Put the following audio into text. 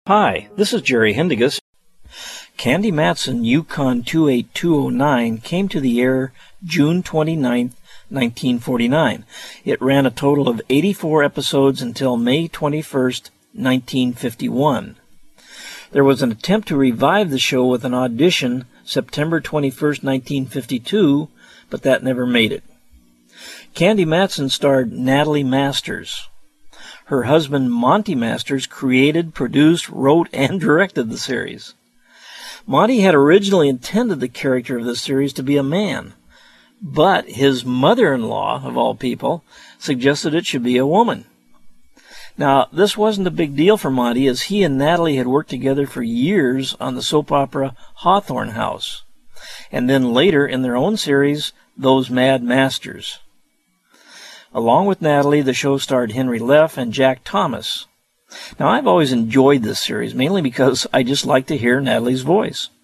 Hi, this is Jerry Hindigus. Candy Matson Yukon 28209 came to the air June 29, 1949. It ran a total of 84 episodes until May 21, 1951. There was an attempt to revive the show with an audition September 21, 1952, but that never made it. Candy Matson starred Natalie Masters. Her husband, Monty Masters, created, produced, wrote, and directed the series. Monty had originally intended the character of the series to be a man, but his mother-in-law, of all people, suggested it should be a woman. Now, this wasn't a big deal for Monty, as he and Natalie had worked together for years on the soap opera Hawthorne House, and then later in their own series, Those Mad Masters. Along with Natalie, the show starred Henry Leff and Jack Thomas. Now, I've always enjoyed this series, mainly because I just like to hear Natalie's voice.